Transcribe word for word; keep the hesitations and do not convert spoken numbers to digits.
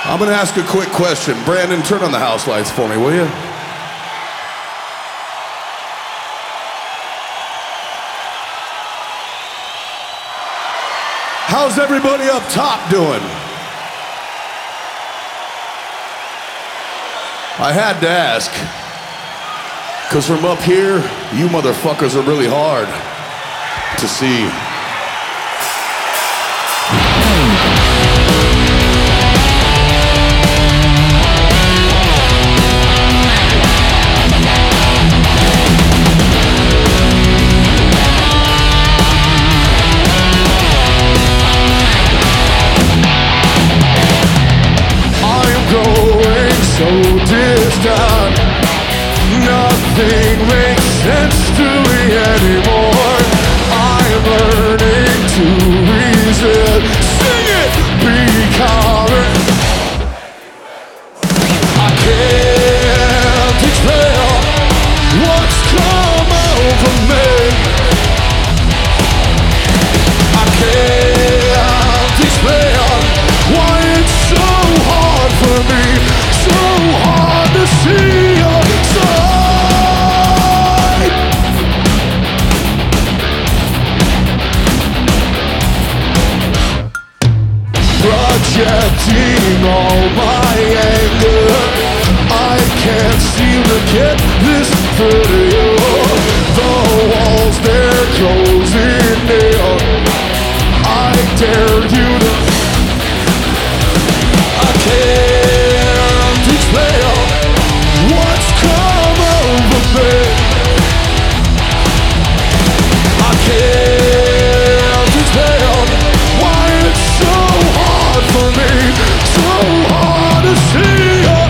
I'm gonna ask a quick question. Brandon, turn on the house lights for me, will you? How's everybody up top doing? I had to ask, because from up here, you motherfuckers are really hard to see. So distant, nothing makes sense to me anymore. I'm learning to reason. Sing it, becoming. I can't explain what's come over me. I can't explain why it's so hard for me. So hard to see your side. Projecting all my anger, I can't seem to get this through to you. The walls, they're closing in. I dare you to. I can't explain what's come over me. I can't explain why it's so hard for me, so hard to see.